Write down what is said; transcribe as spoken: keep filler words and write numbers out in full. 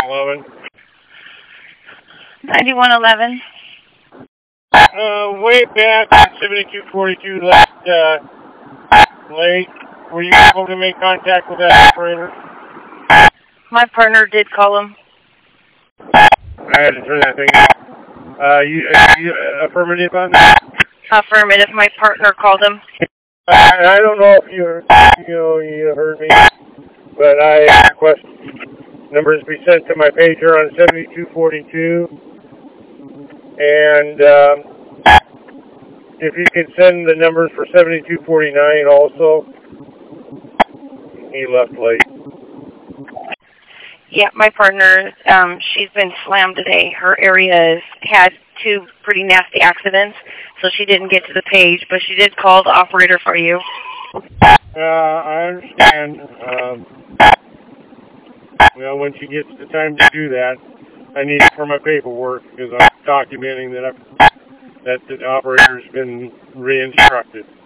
eleven. ninety-one eleven. Uh, way back on seventy-two forty-two last, uh, late, were you able to make contact with that operator? My partner did call him. I had to turn that thing off. Uh, you, uh, you uh, affirmative on that? Affirmative. My partner called him. I, I don't know if you, you know, you heard me, but I request numbers be sent to my pager on seventy-two forty-two, and um, if you can send the numbers for seventy-two forty-nine also. He left late. Yeah, my partner, um, she's been slammed today. Her area has had two pretty nasty accidents, so she didn't get to the page, but she did call the operator for you. Uh, I understand. Um, well, when she gets the time to do that, I need it for my paperwork because I'm documenting that I've, that the operator's been re-instructed.